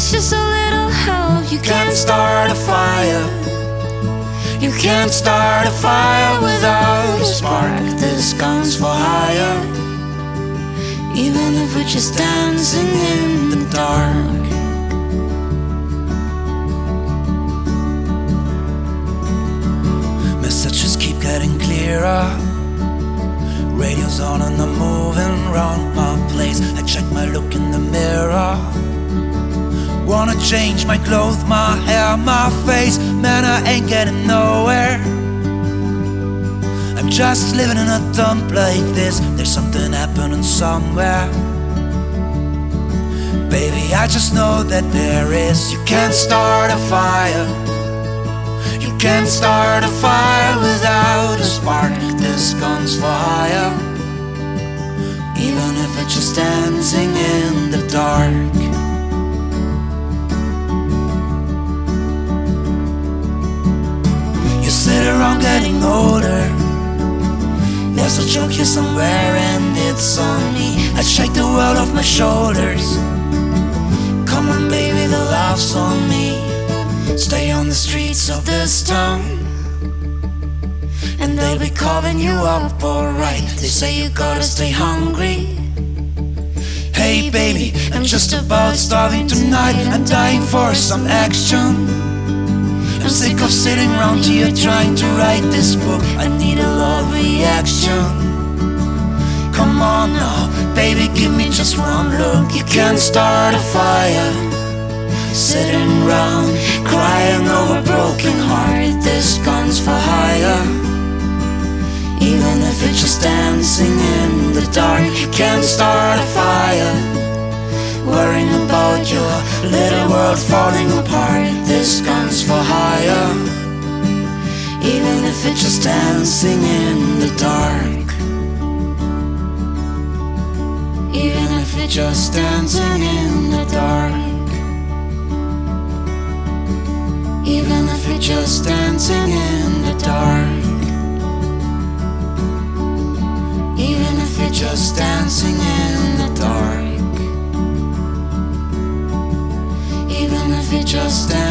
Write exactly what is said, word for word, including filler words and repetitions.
takes just a little help. You Can't start a fire. You can't start a fire without a spark. This gun's for hire. Even if we're just dancing in the dark. Messages keep getting clearer. Radio's on and I'm moving round my place. I check my look in the mirror. Wanna change my clothes, my hair, my face. Man, I ain't getting nowhere. I'm just living in a dump like this. There's something happening somewhere. Baby, I just know that there is. You can't start a fire. You can't start a fire without a spark. This gun's for hire. Even if it's just dancing in the dark. You sit around getting older. There's a joke here somewhere and it's on me. I shake the world off my shoulders. Come on baby, the laugh's on me. Stay on the streets of this town and they'll be carving you up alright. They say you gotta stay hungry. Hey baby, I'm just about starving tonight. I'm dying for some action. I'm sick of sitting around here trying to write this book. I need a love reaction. Come on now, baby, give me just one look. You can't start a fire sitting round crying over a broken heart. This gun's for hire. Even if it's just dancing in the dark. You can't start a fire worrying about your little world falling apart. This gun's for hire. Even if it's just dancing in the dark. Even if it's just dancing in the dark. Even if it's just dancing in the dark. Even if it's just dancing in the dark. Even if it's just dancing